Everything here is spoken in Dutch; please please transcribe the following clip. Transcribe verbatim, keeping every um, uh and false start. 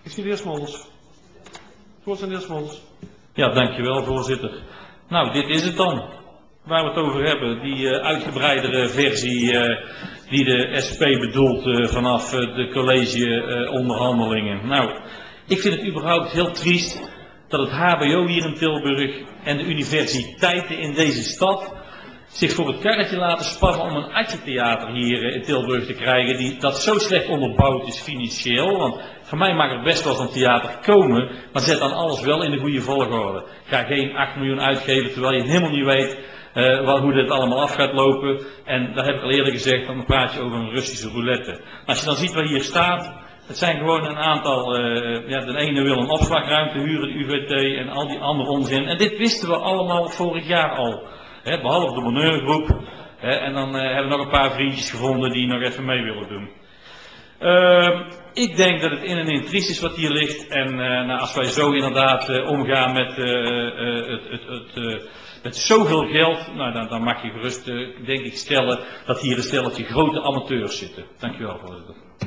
Ik zie de heer Smolders. Voorzitter, de heer Smolders. Ja, dankjewel voorzitter. Nou, dit is het dan. Waar we het over hebben, die uh, uitgebreidere versie uh, die de S P bedoelt uh, vanaf uh, de collegeonderhandelingen. Uh, nou, ik vind het überhaupt heel triest dat het H B O hier in Tilburg en de universiteiten in deze stad zich voor het karretje laten spannen om een atjetheater hier uh, in Tilburg te krijgen, die, dat zo slecht onderbouwd is financieel. Want voor mij mag er best wel zo'n theater komen, maar zet dan alles wel in de goede volgorde. Ga geen acht miljoen uitgeven terwijl je helemaal niet weet Uh, wel, hoe dit allemaal af gaat lopen. En daar heb ik al eerder gezegd, dan praat je over een Russische roulette. Als je dan ziet wat hier staat, het zijn gewoon een aantal, uh, ja, de ene wil een opslagruimte huren, de U V T en al die andere onzin. En dit wisten we allemaal vorig jaar al, hè, behalve de bonneurgroep. Hè, en dan uh, hebben we nog een paar vriendjes gevonden die nog even mee willen doen. Uh, ik denk dat het in en in triest is wat hier ligt. En uh, nou, als wij zo inderdaad uh, omgaan met, uh, uh, het, het, het, uh, met zoveel geld, nou, dan, dan mag je gerust uh, denk ik stellen dat hier een stelletje grote amateurs zitten. Dank u wel, voorzitter.